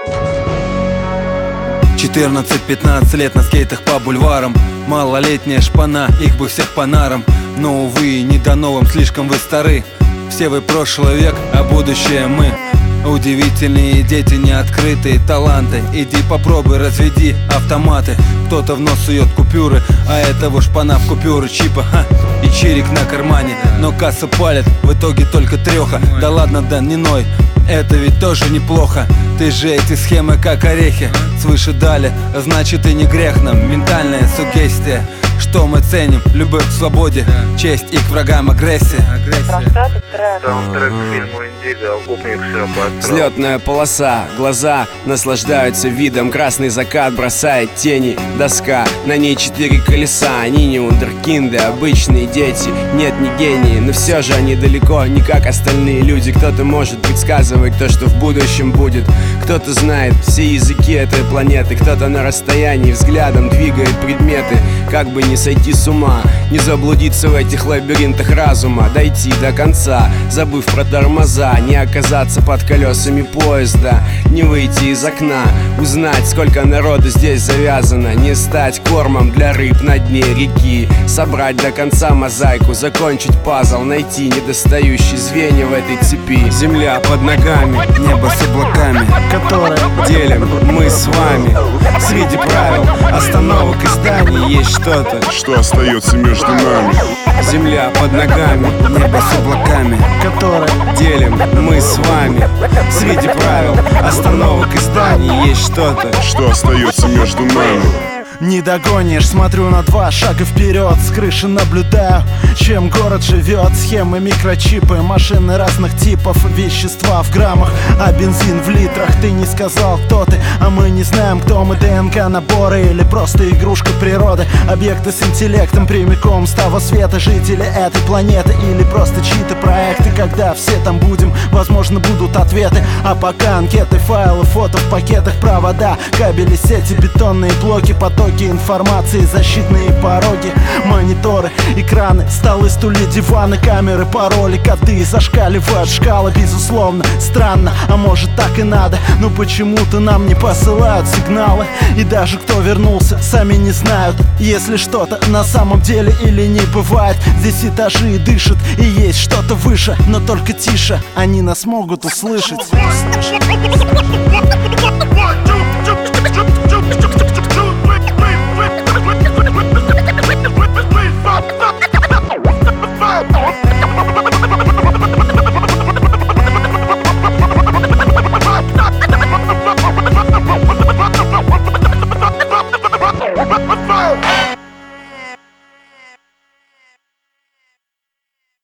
14-15 лет на скейтах по бульварам. Малолетняя шпана, их бы всех по нарам. Но, увы, не до новым, слишком вы стары. Все вы прошлый век, а будущее мы. Удивительные дети, неоткрытые таланты. Иди попробуй, разведи автоматы. Кто-то в нос сует купюры, а этого шпана в купюры чипа, и чирик на кармане. Но касса палит, в итоге только треха. Да ладно, Дэн, не ной, это ведь тоже неплохо. Ты же эти схемы как орехи свыше дали, значит и не грех нам. Ментальная суггестия, что мы ценим: любовь к свободе, честь и к врагам агрессия. Саундтрек к фильму «Индиго», укупник все по Взлетная полоса, глаза наслаждаются видом. Красный закат бросает тени, доска, на ней 4 колеса. Они не вундеркинды, обычные дети. Нет, не гении, но все же они далеко не как остальные люди. Кто-то может предсказывать то, что в будущем будет. Кто-то знает все языки этой планеты. Кто-то на расстоянии взглядом двигает предметы. Как бы не сойти с ума, не заблудиться в этих лабиринтах разума. Дойти до конца, забыв про тормоза. Не оказаться под колесами поезда, не выйти из окна, узнать, сколько народу здесь завязано. Не стать кормом для рыб на дне реки. Собрать до конца мозаику, закончить пазл, найти недостающие звенья в этой цепи. Земля под ногами, Небо с облаками, которое делим мы с вами. Среди правил остановок и зданий есть что-то, что остается между нами. Земля под ногами, небо с облаками, которое делим мы с вами. Среди правил остановок и зданий есть что-то, что остается между нами. Не догонишь, смотрю на 2 шага вперед. С крыши наблюдаю, чем город живет. Схемы, микрочипы, машины разных типов. Вещества в граммах, а бензин в литрах. Ты не сказал, кто ты, а мы не знаем, кто мы. ДНК наборы или просто игрушка природы. Объекты с интеллектом прямиком с того света. Жители этой планеты или просто чьи-то проекты. Когда все там будем, возможно, будут ответы. А пока анкеты, файлы, фото в пакетах, провода, кабели, сети, бетонные блоки, потоки информации, защитные пороги, мониторы, экраны, столы, стулья, диваны, камеры, пароли, коды зашкаливают. Шкала, безусловно, странно, а может так и надо. Но почему-то нам не посылают сигналы. И даже кто вернулся, сами не знают, если что-то на самом деле или не бывает. Здесь этажи дышат, и есть что-то выше, но только тише они нас могут услышать. What?